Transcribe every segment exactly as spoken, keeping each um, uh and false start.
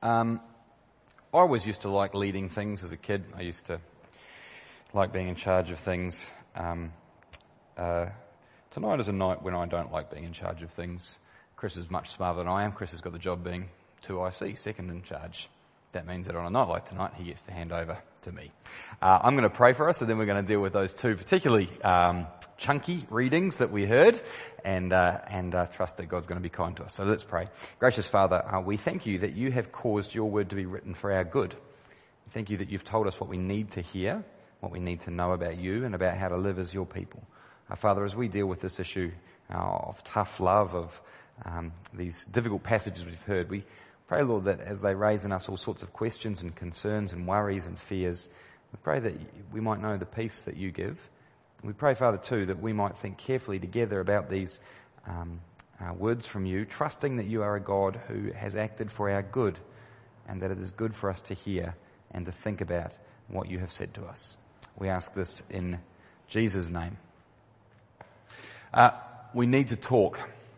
Um, I always used to like leading things as a kid. I used to like being in charge of things. Um, uh, tonight is a night when I don't like being in charge of things. Chris is much smarter than I am. Chris has got the job being two I C, second in charge. That means that on a night like tonight, he gets to hand over to me. Uh, I'm going to pray for us, and then we're going to deal with those two particularly um, chunky readings that we heard, and uh, and uh, trust that God's going to be kind to us. So let's pray. Gracious Father, uh, we thank you that you have caused your word to be written for our good. Thank you that you've told us what we need to hear, what we need to know about you, and about how to live as your people. Uh, Father, as we deal with this issue uh, of tough love, of um, these difficult passages we've heard, we pray, Lord, that as they raise in us all sorts of questions and concerns and worries and fears, we pray that we might know the peace that you give. We pray, Father, too, that we might think carefully together about these um, uh, words from you, trusting that you are a God who has acted for our good, and that it is good for us to hear and to think about what you have said to us. We ask this in Jesus' name. Uh, we need to talk.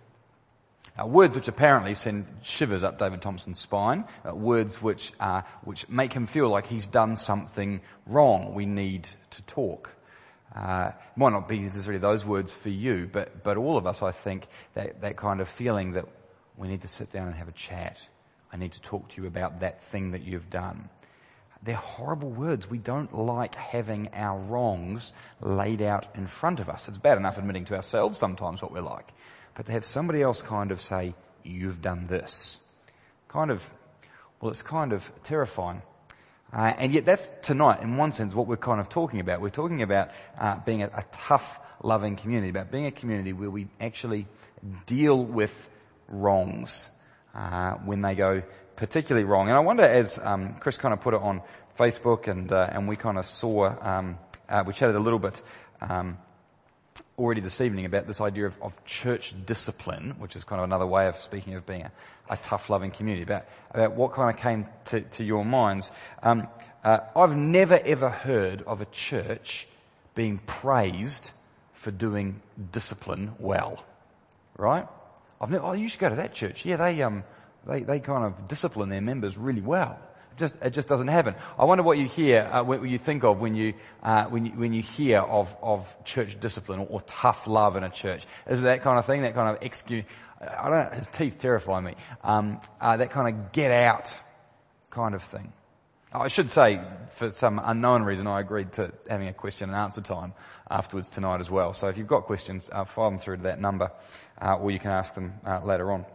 Uh, words which apparently send shivers up David Thompson's spine, uh, words which uh, which make him feel like he's done something wrong. We need to talk. Uh, might not be necessarily those words for you, but but all of us, I think, that that kind of feeling that we need to sit down and have a chat. I need to talk to you about that thing that you've done. They're horrible words. We don't like having our wrongs laid out in front of us. It's bad enough admitting to ourselves sometimes what we're like. But to have somebody else kind of say, you've done this, kind of, well, it's kind of terrifying. Uh, and yet that's tonight, in one sense, what we're kind of talking about. We're talking about uh, being a, a tough, loving community, about being a community where we actually deal with wrongs uh, when they go particularly wrong. And I wonder, as um, Chris kind of put it on Facebook, and uh, and we kind of saw, um, uh, we chatted a little bit um already this evening about this idea of, of church discipline, which is kind of another way of speaking of being a, a tough, loving community, about, about what kind of came to, to your minds. Um, uh, I've never ever heard of a church being praised for doing discipline well, right? I've never, oh, you should go to that church. Yeah, they, um, they, they kind of discipline their members really well. Just, it just doesn't happen. I wonder what you hear, uh, what you think of when you, uh, when you, when you hear of, of church discipline or, or tough love in a church. Is it that kind of thing, that kind of excuse, I don't know, his teeth terrify me, um, uh, that kind of get out kind of thing. I should say, for some unknown reason, I agreed to having a question and answer time afterwards tonight as well. So if you've got questions, uh, file them through to that number, uh, or you can ask them, uh, later on.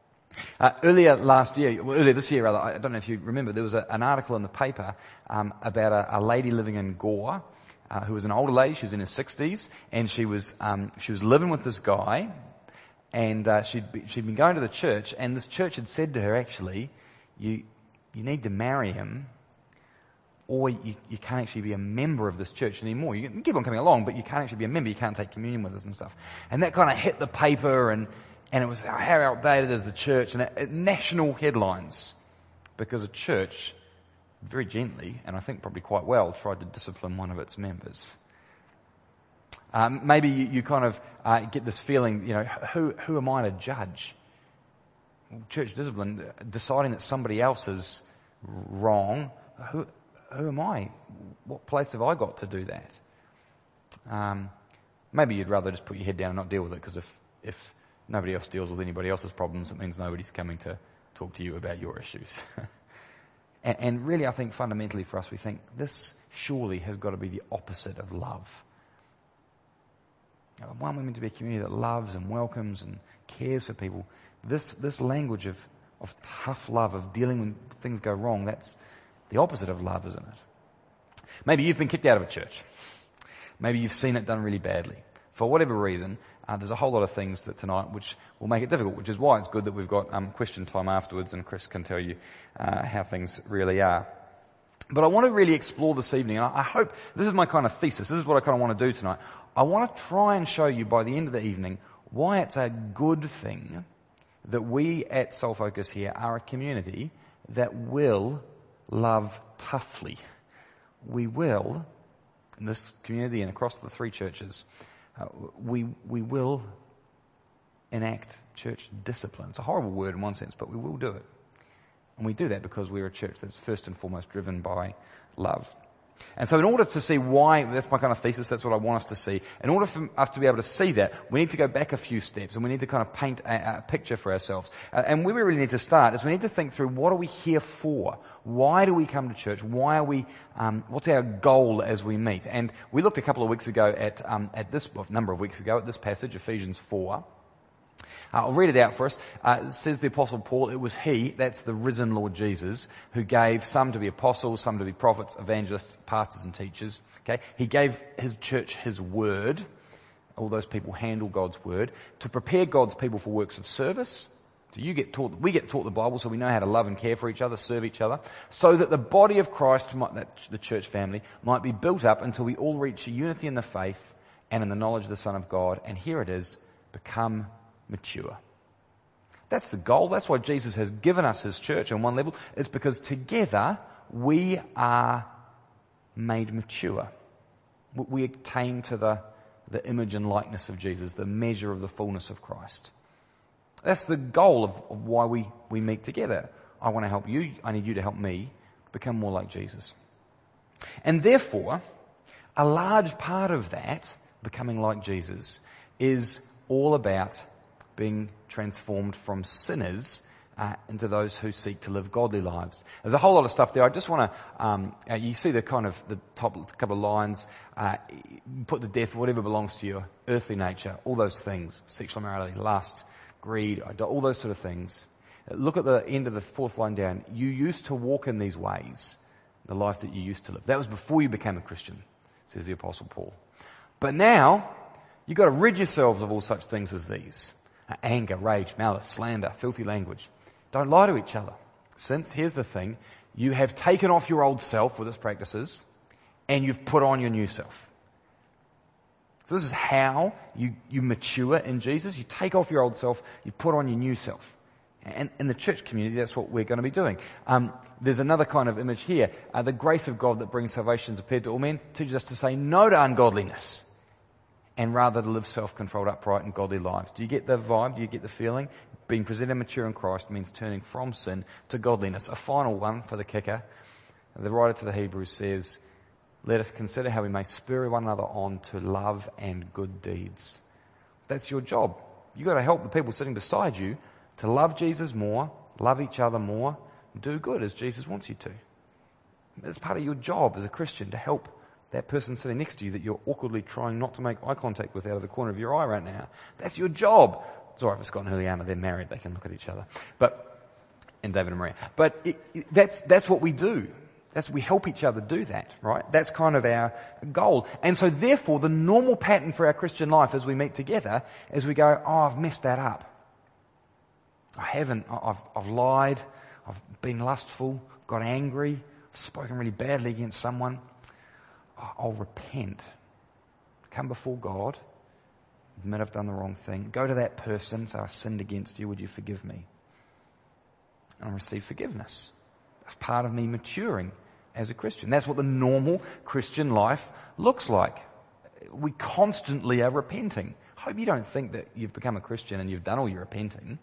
Uh, earlier last year, well, earlier this year rather, I don't know if you remember, there was a, an article in the paper um, about a, a lady living in Gore, uh, who was an older lady. She was in her sixties, and she was um, she was living with this guy, and uh, she'd be, she'd been going to the church, and this church had said to her, actually, you you need to marry him, or you, you can't actually be a member of this church anymore. You can keep on coming along, but you can't actually be a member. You can't take communion with us and stuff. And that kind of hit the paper, and. And it was how outdated is the church, and it, it, national headlines, because a church, very gently, and I think probably quite well, tried to discipline one of its members. Um, maybe you, you kind of uh, get this feeling, you know, who who am I to judge? Church discipline, deciding that somebody else is wrong. Who who am I? What place have I got to do that? Um, maybe you'd rather just put your head down and not deal with it, because if if nobody else deals with anybody else's problems, it means nobody's coming to talk to you about your issues. and, and really, I think fundamentally for us, we think this surely has got to be the opposite of love. One, we're meant to be a community that loves and welcomes and cares for people. This this language of, of tough love, of dealing when things go wrong, that's the opposite of love, isn't it? Maybe you've been kicked out of a church. Maybe you've seen it done really badly. For whatever reason, uh, there's a whole lot of things that tonight which will make it difficult, which is why it's good that we've got um, question time afterwards, and Chris can tell you uh, how things really are. But I want to really explore this evening, and I, I hope, this is my kind of thesis, this is what I kind of want to do tonight. I want to try and show you by the end of the evening why it's a good thing that we at Soul Focus here are a community that will love toughly. We will, in this community and across the three churches, Uh, we we will enact church discipline. It's a horrible word in one sense, but we will do it. And we do that because we're a church that's first and foremost driven by love. And so in order to see why, that's my kind of thesis, that's what I want us to see. In order for us to be able to see that, we need to go back a few steps and we need to kind of paint a, a picture for ourselves. Uh, and where we really need to start is we need to think through, what are we here for? Why do we come to church? Why are we, um, what's our goal as we meet? And we looked a couple of weeks ago at, um, at this, well, a number of weeks ago at this passage, Ephesians four. Uh, I'll read it out for us. Uh, it says the Apostle Paul, it was he, that's the risen Lord Jesus, who gave some to be apostles, some to be prophets, evangelists, pastors and teachers. Okay, he gave his church his word. All those people handle God's word to prepare God's people for works of service. So you get taught, we get taught the Bible, so we know how to love and care for each other, serve each other, so that the body of Christ, might, that, the church family, might be built up until we all reach unity in the faith and in the knowledge of the Son of God. And here it is, become mature. That's the goal. That's why Jesus has given us his church on one level. It's because together we are made mature. We attain to the, the image and likeness of Jesus, the measure of the fullness of Christ. That's the goal of, of why we, we meet together. I want to help you. I need you to help me become more like Jesus. And therefore, a large part of that, becoming like Jesus, is all about being transformed from sinners uh, into those who seek to live godly lives. There's a whole lot of stuff there. I just want to, um, uh, you see the kind of, the top couple of lines, uh, put to death whatever belongs to your earthly nature, all those things, sexual immorality, lust, greed, all those sort of things. Look at the end of the fourth line down. You used to walk in these ways, the life that you used to live. That was before you became a Christian, says the Apostle Paul. But now, you've got to rid yourselves of all such things as these. Anger, rage, malice, slander, filthy language. Don't lie to each other. Since, here's the thing, you have taken off your old self with its practices and you've put on your new self. So this is how you, you mature in Jesus. You take off your old self, you put on your new self. And in the church community, that's what we're going to be doing. Um, there's another kind of image here. Uh, the grace of God that brings salvation has appeared to all men, teaches us to say no to ungodliness, and rather to live self-controlled, upright and godly lives. Do you get the vibe? Do you get the feeling? Being presented mature in Christ means turning from sin to godliness. A final one for the kicker. The writer to the Hebrews says, let us consider how we may spur one another on to love and good deeds. That's your job. You've got to help the people sitting beside you to love Jesus more, love each other more, do good as Jesus wants you to. It's part of your job as a Christian to help that person sitting next to you that you're awkwardly trying not to make eye contact with out of the corner of your eye right now. That's your job. It's all right for Scott and Juliana, they're married, they can look at each other. But, and David and Maria. But it, it, that's, that's what we do. That's, we help each other do that, right? That's kind of our goal. And so therefore, the normal pattern for our Christian life as we meet together is we go, oh, I've messed that up. I haven't, I've, I've lied, I've been lustful, got angry, spoken really badly against someone. I'll repent. Come before God, admit I've done the wrong thing. Go to that person, say I sinned against you, would you forgive me? And I'll receive forgiveness. That's part of me maturing as a Christian. That's what the normal Christian life looks like. We constantly are repenting. I hope you don't think that you've become a Christian and you've done all your repenting.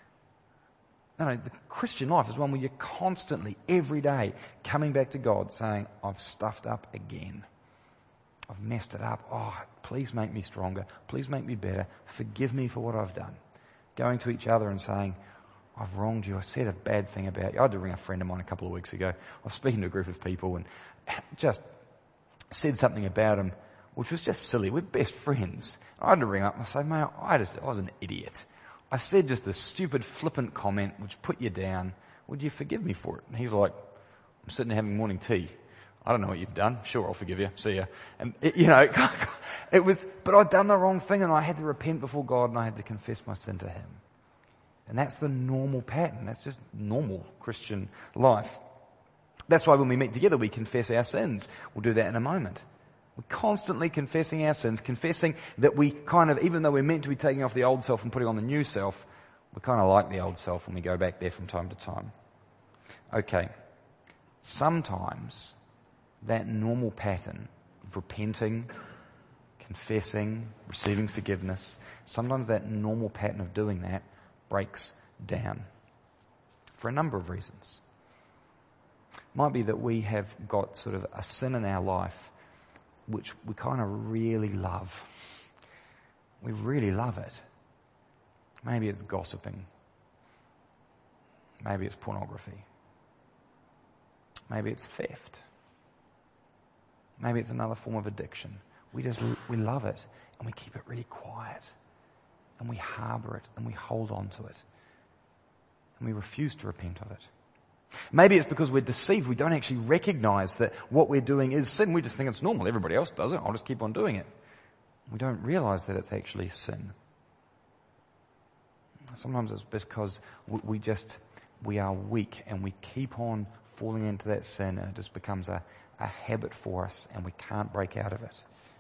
No, no, the Christian life is one where you're constantly, every day, coming back to God saying, I've stuffed up again. I've messed it up. Oh, please make me stronger. Please make me better. Forgive me for what I've done. Going to each other and saying, I've wronged you. I said a bad thing about you. I had to ring a friend of mine a couple of weeks ago. I was speaking to a group of people and just said something about him, which was just silly. We're best friends. I had to ring up and say, mate, I just, I was an idiot. I said just a stupid, flippant comment which put you down. Would you forgive me for it? And he's like, I'm sitting there having morning tea. I don't know what you've done. Sure, I'll forgive you. See ya. And, it, you know, it was, but I'd done the wrong thing and I had to repent before God and I had to confess my sin to Him. And that's the normal pattern. That's just normal Christian life. That's why when we meet together, we confess our sins. We'll do that in a moment. We're constantly confessing our sins, confessing that we kind of, even though we're meant to be taking off the old self and putting on the new self, we kind of like the old self and we go back there from time to time. Okay. Sometimes that normal pattern of repenting, confessing, receiving forgiveness, sometimes that normal pattern of doing that breaks down. for a number of reasons. Might be that we have got sort of a sin in our life which we kind of really love. We really love it. Maybe it's gossiping. Maybe it's pornography. Maybe it's theft. Maybe it's another form of addiction. We just, we love it and we keep it really quiet and we harbour it and we hold on to it and we refuse to repent of it. Maybe it's because we're deceived. We don't actually recognise that what we're doing is sin. We just think it's normal. Everybody else does it. I'll just keep on doing it. We don't realise that it's actually sin. Sometimes it's because we just, we are weak and we keep on falling into that sin and it just becomes a, a habit for us and we can't break out of it.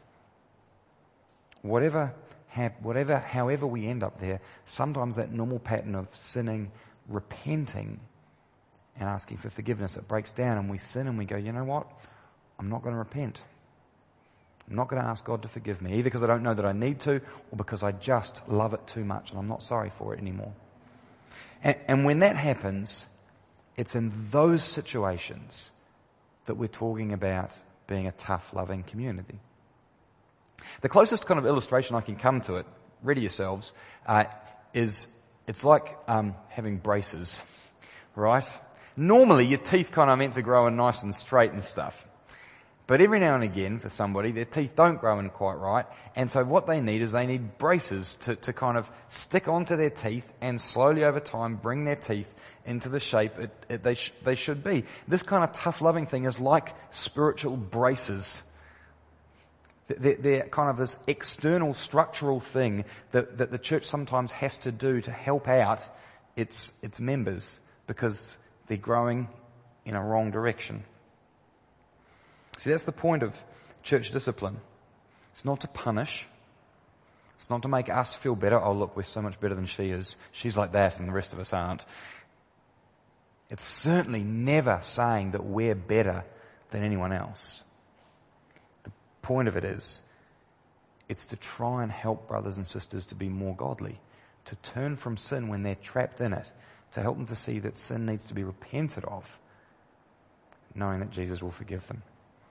Whatever, whatever, however we end up there, sometimes that normal pattern of sinning, repenting, and asking for forgiveness, it breaks down and we sin and we go, you know what? I'm not going to repent. I'm not going to ask God to forgive me, either because I don't know that I need to or because I just love it too much and I'm not sorry for it anymore. And, and when that happens, it's in those situations that we're talking about being a tough, loving community. The closest kind of illustration I can come to it, ready yourselves, uh, is it's like um, having braces, right? Normally, your teeth kind of meant to grow in nice and straight and stuff. But every now and again, for somebody, their teeth don't grow in quite right. And so what they need is they need braces to, to kind of stick onto their teeth and slowly over time bring their teeth into the shape it, it, they, sh- they should be. This kind of tough, loving thing is like spiritual braces. They're, they're kind of this external structural thing that, that the church sometimes has to do to help out its, its members because they're growing in a wrong direction. See, that's the point of church discipline. It's not to punish. It's not to make us feel better. Oh, look, we're so much better than she is. She's like that and the rest of us aren't. It's certainly never saying that we're better than anyone else. The point of it is, it's to try and help brothers and sisters to be more godly, to turn from sin when they're trapped in it, to help them to see that sin needs to be repented of, knowing that Jesus will forgive them.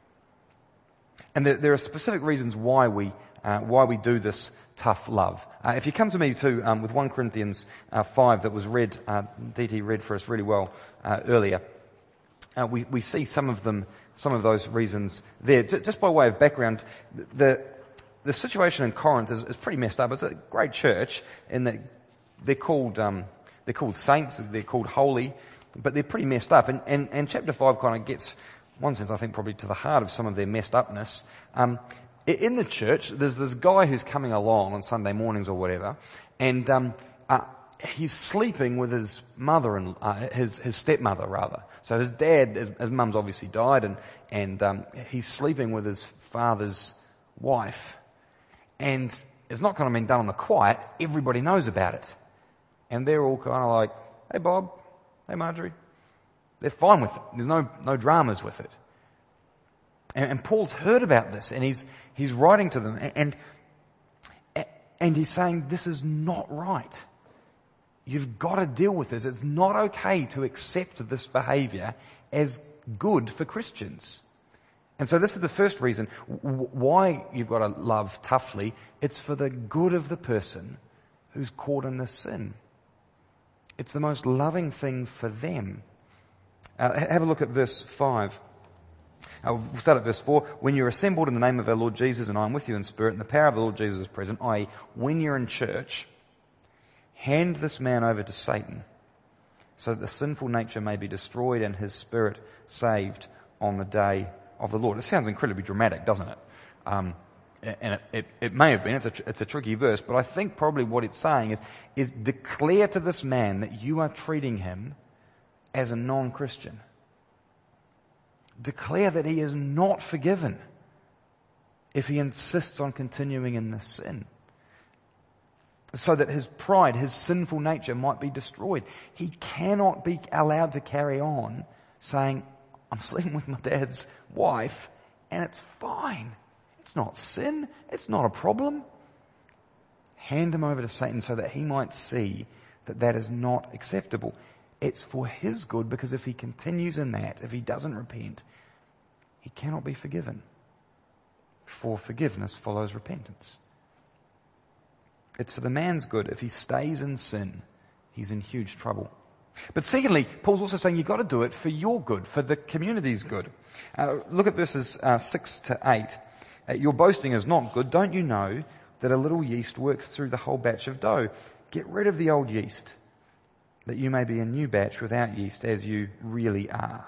And there, there are specific reasons why we uh, why we do this tough love. Uh, if you come to me too um, with First Corinthians uh, five that was read, uh, D T read for us really well uh, earlier, uh, we we see some of them, some of those reasons there. J- just by way of background, the the situation in Corinth is, is pretty messed up. It's a great church in that they're called um, they're called saints, they're called holy, but they're pretty messed up. And and, and chapter five kind of gets, one sense, I think, probably to the heart of some of their messed upness. Um, in the church, there's this guy who's coming along on Sunday mornings or whatever, and um, uh, he's sleeping with his mother and uh, his his stepmother rather. So his dad, his, his mum's obviously died, and and um, he's sleeping with his father's wife, and it's not kind of been done on the quiet. Everybody knows about it, and they're all kind of like, "Hey Bob, hey Marjorie." They're fine with it. There's no no dramas with it. And, and Paul's heard about this, and he's he's writing to them, and and he's saying this is not right. You've got to deal with this. It's not okay to accept this behaviour as good for Christians. And so this is the first reason why you've got to love toughly. It's for the good of the person who's caught in this sin. It's the most loving thing for them. Uh, have a look at verse five. Uh, we'll start at verse four. When you're assembled in the name of our Lord Jesus, and I am with you in spirit, and the power of the Lord Jesus is present, that is, when you're in church, hand this man over to Satan, so that the sinful nature may be destroyed and his spirit saved on the day of the Lord. It sounds incredibly dramatic, doesn't it? Um, and it, it, it may have been. It's a, it's a tricky verse, but I think probably what it's saying is, is declare to this man that you are treating him as a non-Christian. Declare that he is not forgiven if he insists on continuing in this sin, so that his pride, his sinful nature might be destroyed. He cannot be allowed to carry on saying, I'm sleeping with my dad's wife and it's fine. It's not sin. It's not a problem. Hand him over to Satan so that he might see that that is not acceptable. it's for his good, because if he continues in that, if he doesn't repent, he cannot be forgiven. For forgiveness follows repentance. It's for the man's good. If he stays in sin, he's in huge trouble. But secondly, Paul's also saying you've got to do it for your good, for the community's good. Uh, look at verses uh, six to eight. Uh, your boasting is not good. Don't you know that a little yeast works through the whole batch of dough? Get rid of the old yeast, that you may be a new batch without yeast, as you really are.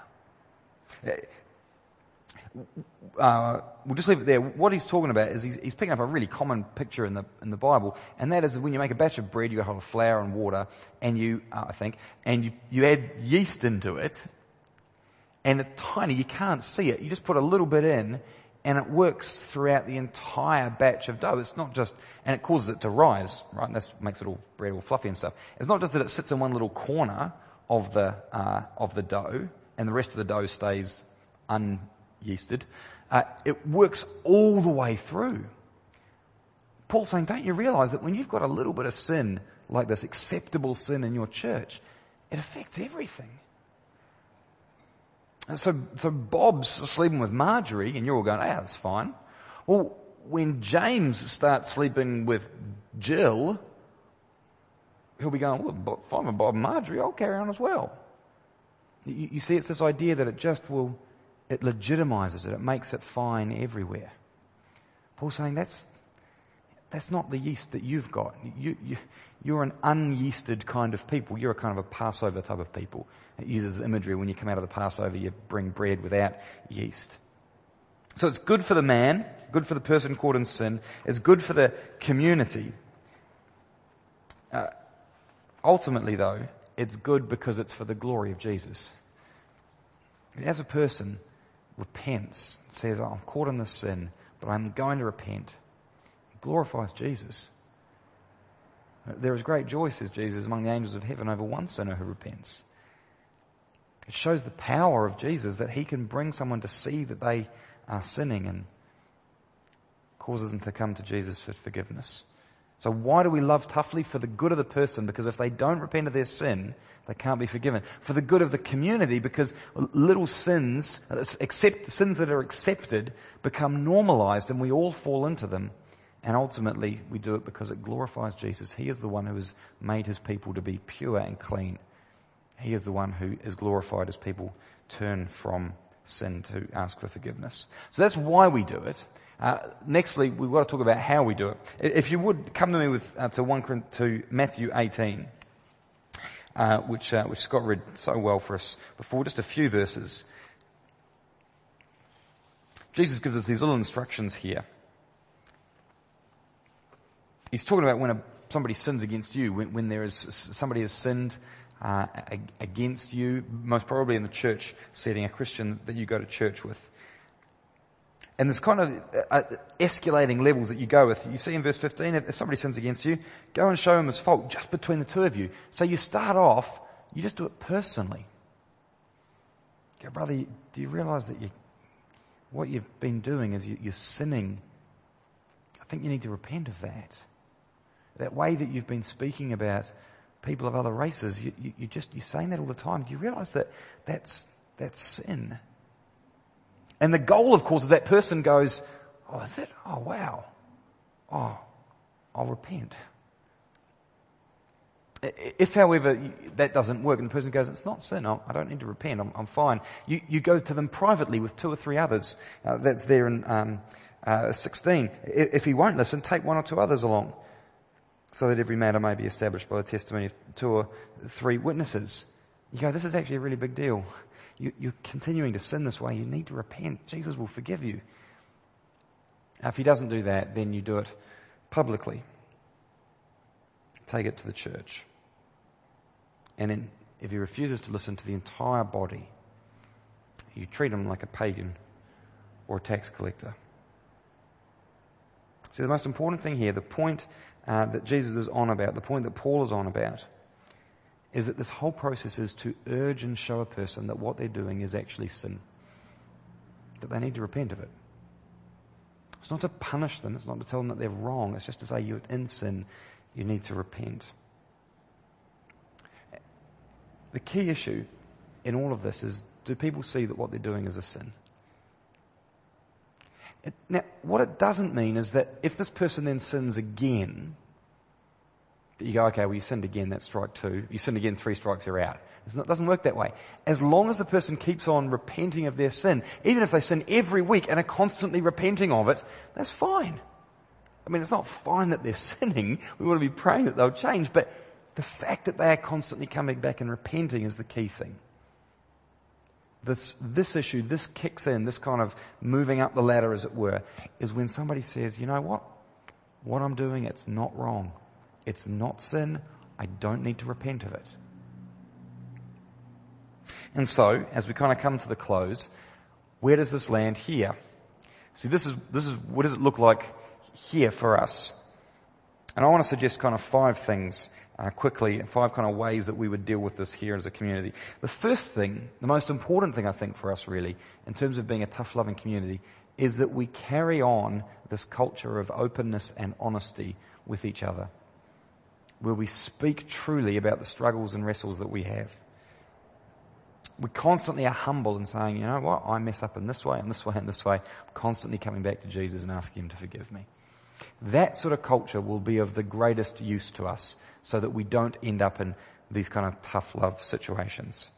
Uh, we'll just leave it there. What he's talking about is he's, he's picking up a really common picture in the in the Bible, and that is when you make a batch of bread, you got a whole of flour and water, and you, uh, I think, and you, you add yeast into it, and it's tiny, you can't see it. You just put a little bit in, and it works throughout the entire batch of dough. It's not just, and it causes it to rise, right? And that makes it all bread all fluffy and stuff. It's not just that it sits in one little corner of the uh, of the dough, and the rest of the dough stays un yeasted. Uh, it works all the way through. Paul's saying, don't you realize that when you've got a little bit of sin, like this acceptable sin in your church, it affects everything. And so, so Bob's sleeping with Marjorie, and you're all going, ah, that's fine. Well, when James starts sleeping with Jill, he'll be going, well, fine with Bob and Marjorie, I'll carry on as well. You, you see, it's this idea that it just will It legitimizes it. It makes it fine everywhere. Paul's saying that's that's not the yeast that you've got. You, you, you're an unyeasted kind of people. You're a kind of a Passover type of people. It uses imagery. When you come out of the Passover, you bring bread without yeast. So it's good for the man, good for the person caught in sin. It's good for the community. Uh, ultimately, though, it's good because it's for the glory of Jesus. As a person repents, says, oh, I'm caught in this sin, but I'm going to repent, it glorifies Jesus. There is great joy, says Jesus, among the angels of heaven over one sinner who repents. It shows the power of Jesus, that he can bring someone to see that they are sinning and causes them to come to Jesus for forgiveness. So why do we love toughly? For the good of the person, because if they don't repent of their sin, they can't be forgiven. For the good of the community, because little sins, accept, sins that are accepted, become normalized and we all fall into them. And ultimately, we do it because it glorifies Jesus. He is the one who has made his people to be pure and clean. He is the one who is glorified as people turn from sin to ask for forgiveness. So that's why we do it. Uh, nextly, we've got to talk about how we do it. If you would come to me with uh, to one to Matthew eighteen, uh, which uh, which Scott read so well for us before, just a few verses. Jesus gives us these little instructions here. He's talking about when a, somebody sins against you, when, when there is somebody has sinned uh, against you, most probably in the church setting, a Christian that you go to church with. And there's kind of uh, escalating levels that you go with. You see in verse fifteen, if somebody sins against you, go and show him his fault just between the two of you. So you start off, you just do it personally. Go, brother, do you realize that you, what you've been doing is you, you're sinning? I think you need to repent of that. That way that you've been speaking about people of other races, you, you, you just, you're saying that all the time. Do you realize that that's, that's sin? And the goal, of course, is that person goes, oh, is it? Oh, wow. Oh, I'll repent. If, however, that doesn't work and the person goes, it's not sin, I don't need to repent, I'm, I'm fine. You, you go to them privately with two or three others. Uh, that's there in um, uh, sixteen. If he won't listen, take one or two others along, so that every matter may be established by the testimony of two or three witnesses. You go, this is actually a really big deal. You, you're continuing to sin this way. You need to repent. Jesus will forgive you. If he doesn't do that, then you do it publicly. Take it to the church. And then, if he refuses to listen to the entire body, you treat him like a pagan or a tax collector. See, the most important thing here, the point uh, that Jesus is on about, the point that Paul is on about, is that this whole process is to urge and show a person that what they're doing is actually sin. That they need to repent of it. It's not to punish them. It's not to tell them that they're wrong. It's just to say you're in sin. You need to repent. the key issue in all of this is, do people see that what they're doing is a sin? It, now, what it doesn't mean is that if this person then sins again, that you go, okay, well, you sinned again, that's strike two. You sinned again, three strikes, you're out. Not, it doesn't work that way. As long as the person keeps on repenting of their sin, even if they sin every week and are constantly repenting of it, that's fine. I mean, it's not fine that they're sinning. We want to be praying that they'll change, but the fact that they are constantly coming back and repenting is the key thing. This, this issue, this kicks in, this kind of moving up the ladder, as it were, is when somebody says, you know what? What I'm doing, it's not wrong. It's not sin. I don't need to repent of it. And so, as we kind of come to the close, where does this land here? See, this is, this is, what does it look like here for us? And I want to suggest kind of five things uh, quickly, five kind of ways that we would deal with this here as a community. The first thing, the most important thing I think for us really, in terms of being a tough loving community, is that we carry on this culture of openness and honesty with each other, where we speak truly about the struggles and wrestles that we have. We constantly are humble in saying, you know what, I mess up in this way and this way and this way. I'm constantly coming back to Jesus and asking him to forgive me. That sort of culture will be of the greatest use to us so that we don't end up in these kind of tough love situations.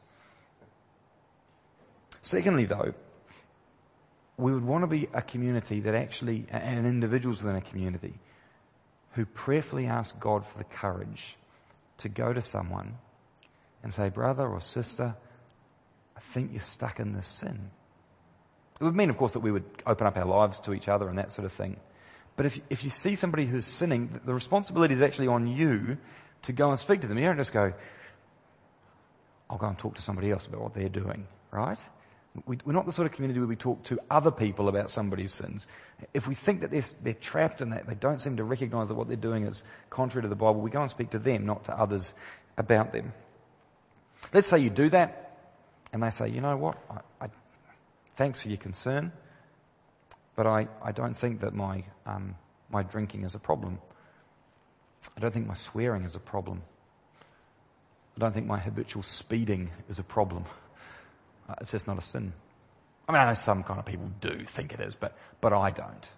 Secondly, though, we would want to be a community that actually, and individuals within a community, who prayerfully ask God for the courage to go to someone and say, brother or sister, I think you're stuck in this sin. It would mean, of course, that we would open up our lives to each other and that sort of thing. But if, if you see somebody who's sinning, the responsibility is actually on you to go and speak to them. You don't just go, I'll go and talk to somebody else about what they're doing, right? We, we're not the sort of community where we talk to other people about somebody's sins. If we think that they're, they're trapped in that, they don't seem to recognize that what they're doing is contrary to the Bible, we go and speak to them, not to others about them. Let's say you do that, and they say, you know what, I, I, thanks for your concern, but I, I don't think that my um, my drinking is a problem. I don't think my swearing is a problem. I don't think my habitual speeding is a problem. Uh, it's just not a sin. I mean, I know some kind of people do think it is, but but I don't.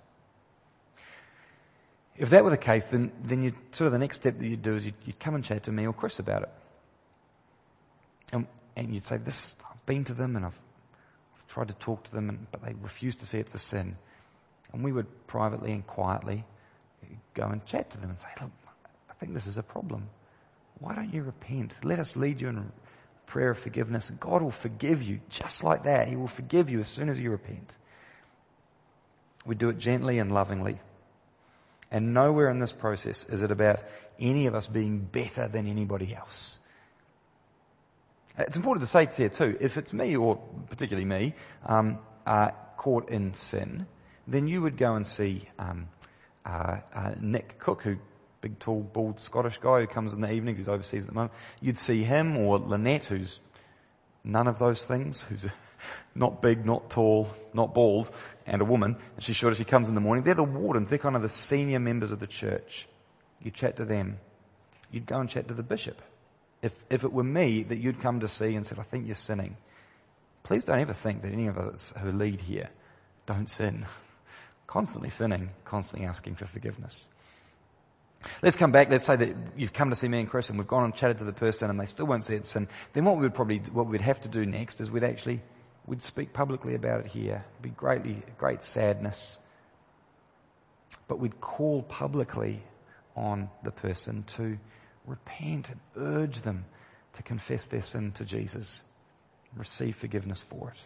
If that were the case, then then you sort of the next step that you'd do is you'd, you'd come and chat to me or Chris about it. And, and you'd say, this, I've been to them and I've, I've tried to talk to them, and, but they refuse to see it's a sin. And we would privately and quietly go and chat to them and say, look, I think this is a problem. Why don't you repent? Let us lead you in a prayer of forgiveness. God will forgive you just like that. He will forgive you as soon as you repent. We do it gently and lovingly. And nowhere in this process is it about any of us being better than anybody else. It's important to say here too, if it's me, or particularly me, um, uh, caught in sin, then you would go and see um, uh, uh, Nick Cook, who big, tall, bald Scottish guy who comes in the evenings, who's overseas at the moment. You'd see him, or Lynette, who's none of those things, who's not big, not tall, not bald, and a woman. And she's short as she comes in the morning. They're the wardens. They're kind of the senior members of the church. You chat to them. You'd go and chat to the bishop. If if it were me that you'd come to see and said, I think you're sinning, please don't ever think that any of us who lead here don't sin. Constantly sinning, constantly asking for forgiveness. Let's come back. Let's say that you've come to see me and Chris and we've gone and chatted to the person and they still won't see it's sin. Then what we would probably, what we'd have to do next is we'd actually, we'd speak publicly about it here. It'd be greatly, great sadness. But we'd call publicly on the person to repent and urge them to confess their sin to Jesus, receive forgiveness for it.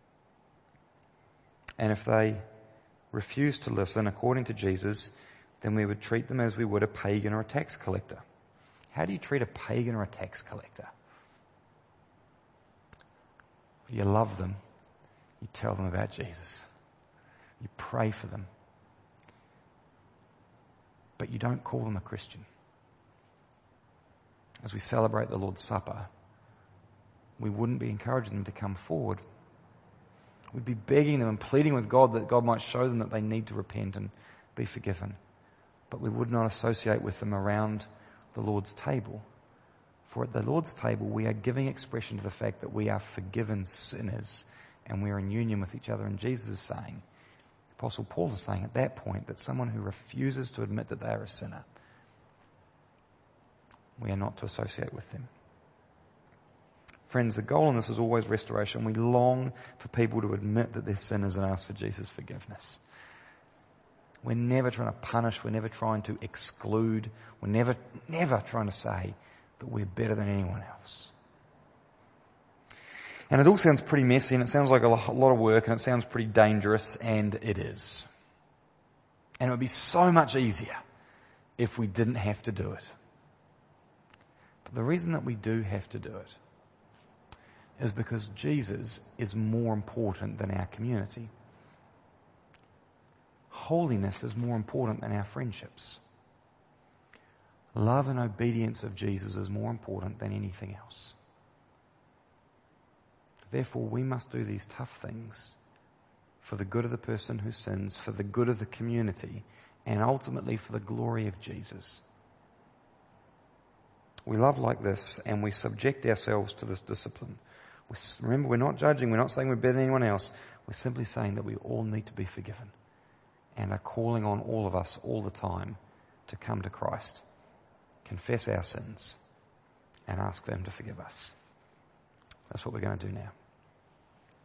And if they refuse to listen according to Jesus, then we would treat them as we would a pagan or a tax collector. How do you treat a pagan or a tax collector? You love them. You tell them about Jesus. You pray for them. But you don't call them a Christian. As we celebrate the Lord's Supper, we wouldn't be encouraging them to come forward. We'd be begging them and pleading with God that God might show them that they need to repent and be forgiven. But we would not associate with them around the Lord's table. For at the Lord's table, we are giving expression to the fact that we are forgiven sinners and we are in union with each other. And Jesus is saying, Apostle Paul is saying at that point, that someone who refuses to admit that they are a sinner, we are not to associate with them. Friends, the goal in this is always restoration. We long for people to admit that they're sinners and ask for Jesus' forgiveness. We're never trying to punish. We're never trying to exclude. We're never, never trying to say that we're better than anyone else. And it all sounds pretty messy, and it sounds like a lot of work, and it sounds pretty dangerous, and it is. And it would be so much easier if we didn't have to do it. But the reason that we do have to do it is because Jesus is more important than our community. Holiness is more important than our friendships. Love and obedience of Jesus is more important than anything else. Therefore, we must do these tough things for the good of the person who sins, for the good of the community, and ultimately for the glory of Jesus. We love like this, and we subject ourselves to this discipline. We, remember, we're not judging. We're not saying we're better than anyone else. We're simply saying that we all need to be forgiven, and are calling on all of us all the time to come to Christ, confess our sins, and ask for Him to forgive us. That's what we're going to do now.